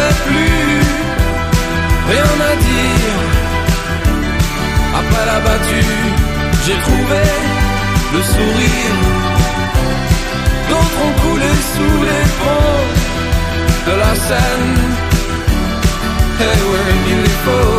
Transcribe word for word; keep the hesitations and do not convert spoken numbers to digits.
n'avais plus rien à dire. Après la battue, j'ai trouvé le sourire. D'autres ont coulé sous les ponts de la Seine. Et ouais, il est faux.